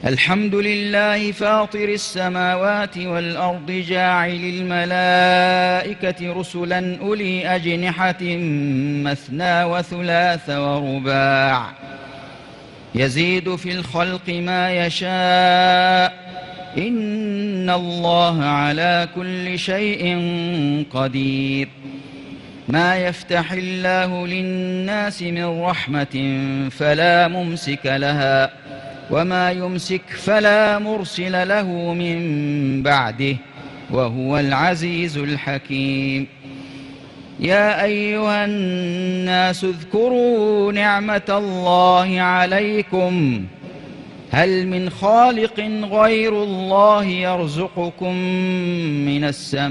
الحمد لله فاطر السماوات والأرض جاعل الملائكة رسلا أولي أجنحة مثنى وثلاث ورباع يزيد في الخلق ما يشاء إن الله على كل شيء قدير. ما يفتح الله للناس من رحمة فلا ممسك لها وما يمسك فلا مرسل له من بعده وهو العزيز الحكيم. يا أيها الناس اذكروا نعمة الله عليكم هل من خالق غير الله يرزقكم من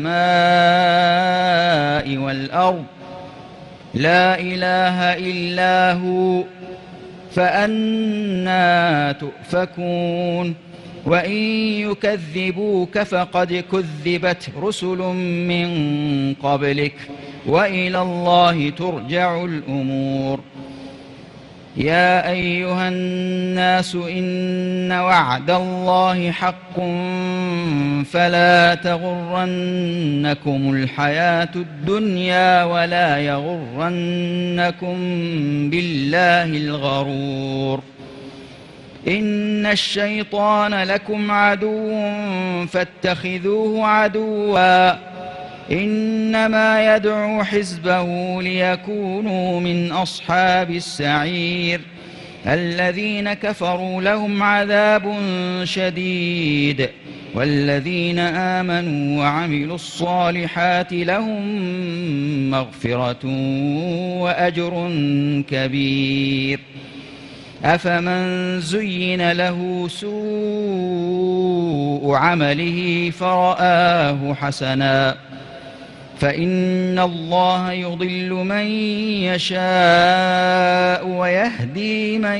السماء والأرض لا إله إلا هو فأنى تؤفكون. وإن يكذبوك فقد كذبت رسل من قبلك وإلى الله ترجع الأمور. يا أيها الناس إن وعد الله حق فلا تغرنكم الحياة الدنيا ولا يغرنكم بالله الغرور. إن الشيطان لكم عدو فاتخذوه عدوا إنما يدعو حزبه ليكونوا من أصحاب السعير. الذين كفروا لهم عذاب شديد والذين آمنوا وعملوا الصالحات لهم مغفرة وأجر كبير. أفمن زين له سوء عمله فرآه حسنا فإن الله يضل من يشاء ويهدي من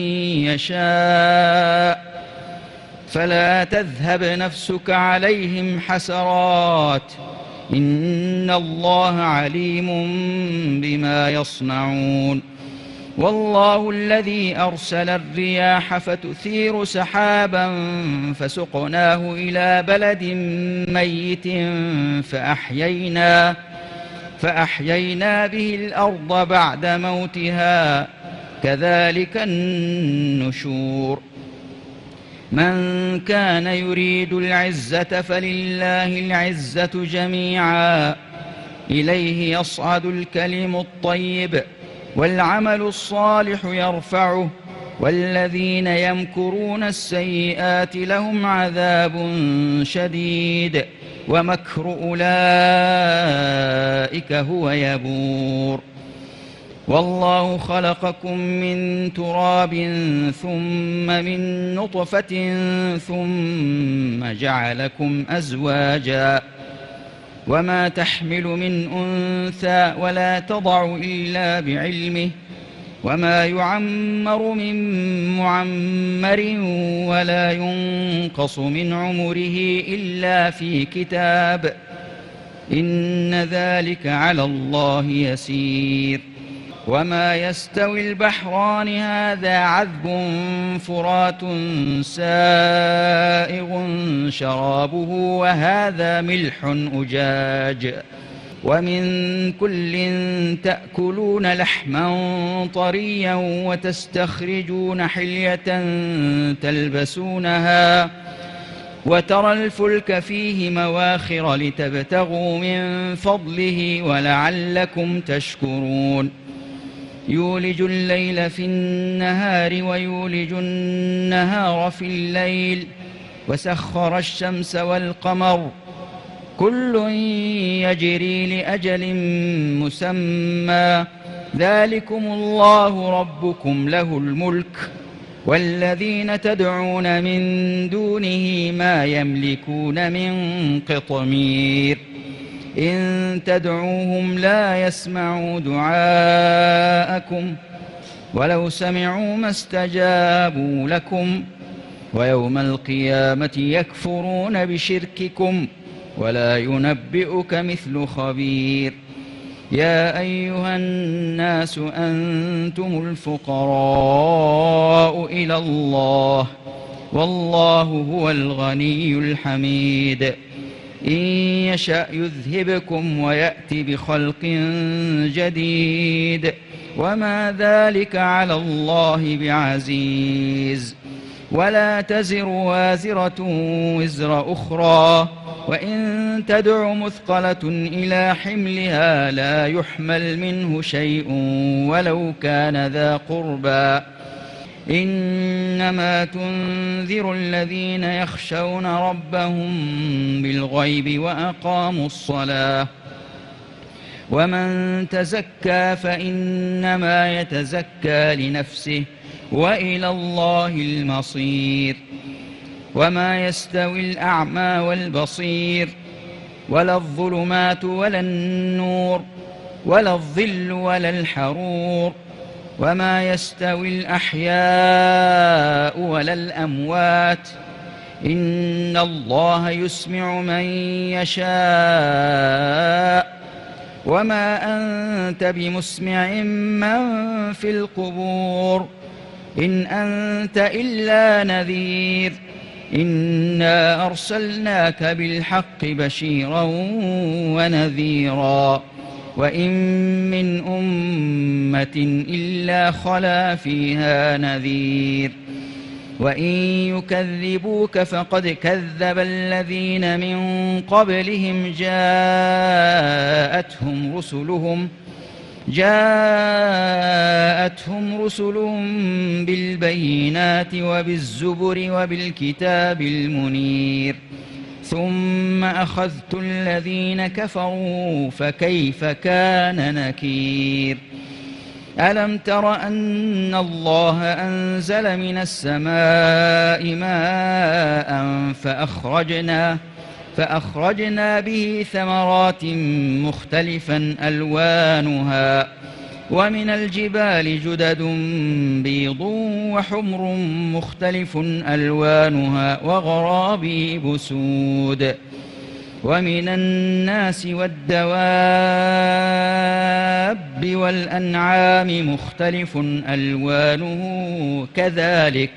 يشاء فلا تذهب نفسك عليهم حسرات إن الله عليم بما يصنعون. والله الذي أرسل الرياح فتثير سحابا فسقناه إلى بلد ميت فأحيينا به الأرض بعد موتها كذلك النشور. من كان يريد العزة فلله العزة جميعا إليه يصعد الكلم الطيب والعمل الصالح يرفعه والذين يمكرون السيئات لهم عذاب شديد ومكر أولئك هو يبور. والله خلقكم من تراب ثم من نطفة ثم جعلكم أزواجا وما تحمل من أنثى ولا تضع إلا بعلمه وما يعمر من معمر ولا ينقص من عمره إلا في كتاب إن ذلك على الله يسير. وما يستوي البحران هذا عذب فرات سائغ شرابه وهذا ملح أجاج ومن كل تأكلون لحما طريا وتستخرجون حلية تلبسونها وترى الفلك فيه مواخر لتبتغوا من فضله ولعلكم تشكرون. يولج الليل في النهار ويولج النهار في الليل وسخر الشمس والقمر كل يجري لأجل مسمى ذلكم الله ربكم له الملك والذين تدعون من دونه ما يملكون من قطمير. إن تدعوهم لا يسمعوا دعاءكم ولو سمعوا ما استجابوا لكم ويوم القيامة يكفرون بشرككم ولا ينبئك مثل خبير. يا أيها الناس أنتم الفقراء إلى الله والله هو الغني الحميد. إن يشأ يذهبكم ويأت بخلق جديد وما ذلك على الله بعزيز. ولا تزر وازرة وزر أخرى وإن تدع مثقلة إلى حملها لا يحمل منه شيء ولو كان ذا قربى. إنما تنذر الذين يخشون ربهم بالغيب وأقاموا الصلاة. ومن تزكى فإنما يتزكى لنفسه وإلى الله المصير. وما يستوي الأعمى والبصير ولا الظلمات ولا النور ولا الظل ولا الحرور. وما يستوي الأحياء ولا الأموات. إن الله يسمع من يشاء وما أنت بمسمع من في القبور إن أنت إلا نذير. إنا أرسلناك بالحق بشيرا ونذيرا وإن من أمة إلا خلا فيها نذير. وإن يكذبوك فقد كذب الذين من قبلهم جاءتهم رسلهم بالبينات وبالزبر وبالكتاب المنير ثم أخذت الذين كفروا فكيف كان نكير. ألم تر أن الله أنزل من السماء ماء فأخرجنا به ثمرات مختلفا ألوانها ومن الجبال جدد بيض وحمر مختلف ألوانها وغرابيب سود. ومن الناس والدواب والأنعام مختلف ألوانه كذلك.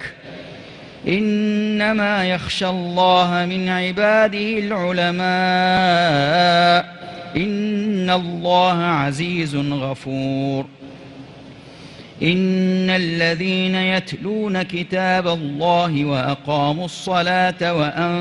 إنما يخشى الله من عباده العلماء. إن الله عزيز غفور. إن الذين يتلون كتاب الله وأقاموا الصلاة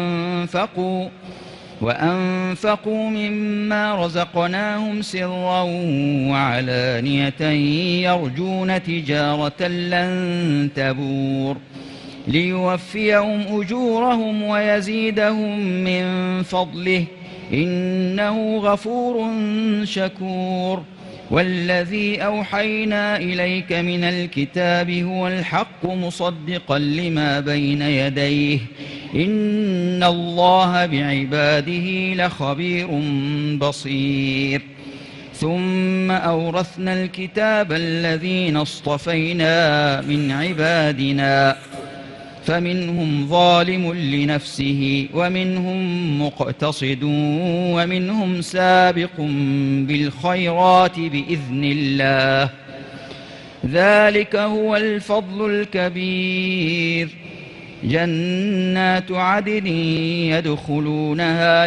وأنفقوا مما رزقناهم سرا وعلانية يرجون تجارة لن تبور ليوفيهم أجورهم ويزيدهم من فضله إنه غفور شكور. والذي أوحينا إليك من الكتاب هو الحق مصدقا لما بين يديه إن الله بعباده لخبير بصير. ثم أورثنا الكتاب الذين اصطفينا من عبادنا فمنهم ظالم لنفسه ومنهم مقتصد ومنهم سابق بالخيرات بإذن الله ذلك هو الفضل الكبير. جنات عدن يدخلونها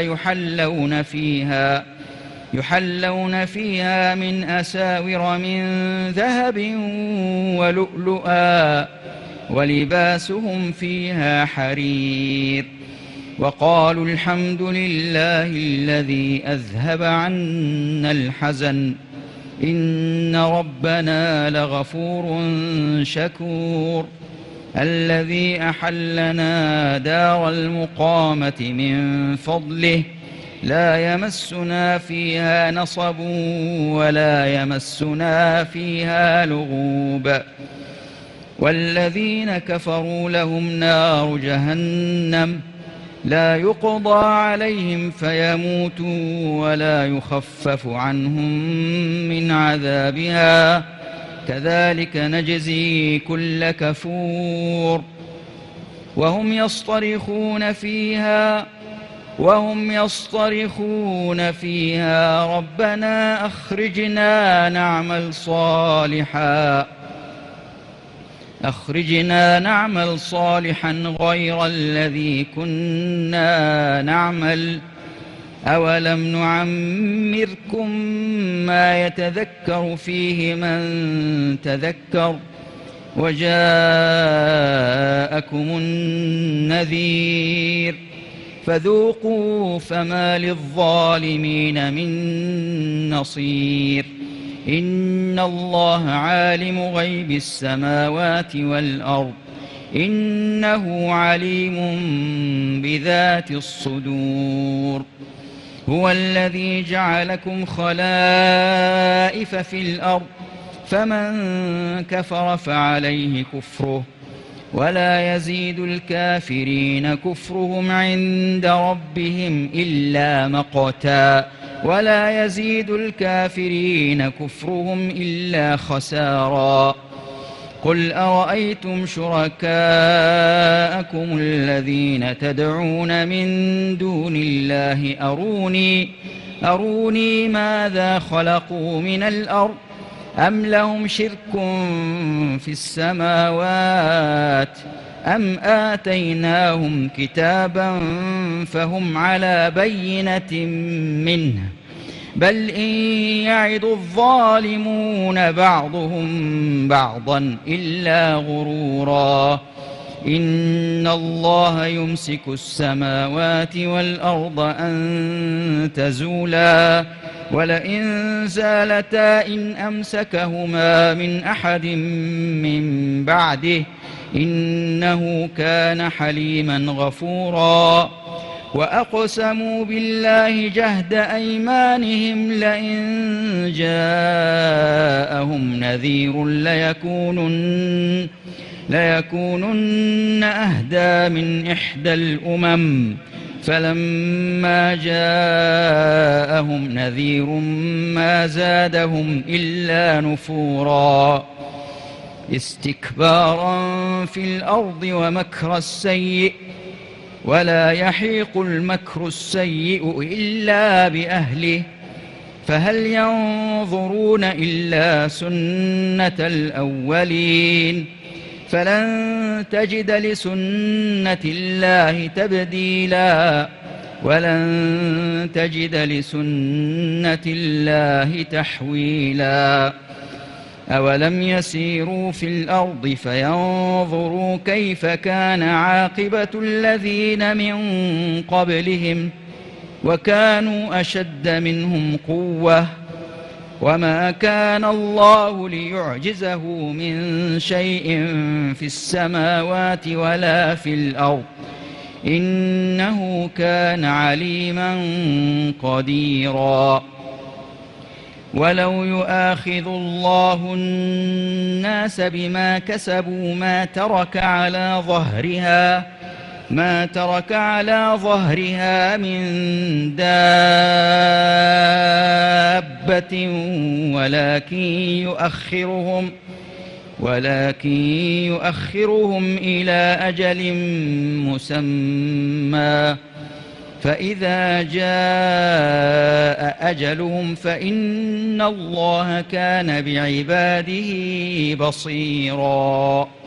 يحلون فيها من أساور من ذهب ولؤلؤا ولباسهم فيها حرير. وقالوا الحمد لله الذي أذهب عنا الحزن إن ربنا لغفور شكور. الذي أحلنا دار المقامة من فضله لا يمسنا فيها نصب ولا يمسنا فيها لغوب. والذين كفروا لهم نار جهنم لا يقضى عليهم فيموتوا ولا يخفف عنهم من عذابها كذلك نجزي كل كفور. وهم يصطرخون فيها ربنا أخرجنا نعمل صالحا أخرجنا نعمل صالحا غير الذي كنا نعمل أولم نعمركم ما يتذكر فيه من تذكر وجاءكم النذير فذوقوا فما للظالمين من نصير إن الله عالم غيب السماوات والأرض إنه عليم بذات الصدور هو الذي جعلكم خلائف في الأرض فمن كفر فعليه كفره ولا يزيد الكافرين كفرهم عند ربهم إلا مقتا ولا يزيد الكافرين كفرهم إلا خسارا قل أرأيتم شركاءكم الذين تدعون من دون الله أروني ماذا خلقوا من الأرض أم لهم شرك في السماوات أم آتيناهم كتابا فهم على بينة منه بل إن يعد الظالمون بعضهم بعضا إلا غرورا إن الله يمسك السماوات والأرض أن تزولا ولئن زالتا إن أمسكهما من أحد من بعده إنه كان حليما غفورا وأقسموا بالله جهد أيمانهم لئن جاءهم نذير ليكونن أهدى من إحدى الأمم فلما جاءهم نذير ما زادهم إلا نفورا استكبارا في الأرض ومكر السيء ولا يحيق المكر السيء إلا بأهله فهل ينظرون إلا سنة الأولين فلن تجد لسنة الله تبديلا ولن تجد لسنة الله تحويلا أولم يسيروا في الأرض فينظروا كيف كان عاقبة الذين من قبلهم وكانوا أشد منهم قوة وما كان الله ليعجزه من شيء في السماوات ولا في الأرض إنه كان عليما قديرا ولو يؤاخذ الله الناس بما كسبوا ما ترك على ظهرها من دابة ولكن يؤخرهم إلى أجل مسمى فإذا جاء أجلهم فإن الله كان بعباده بصيرا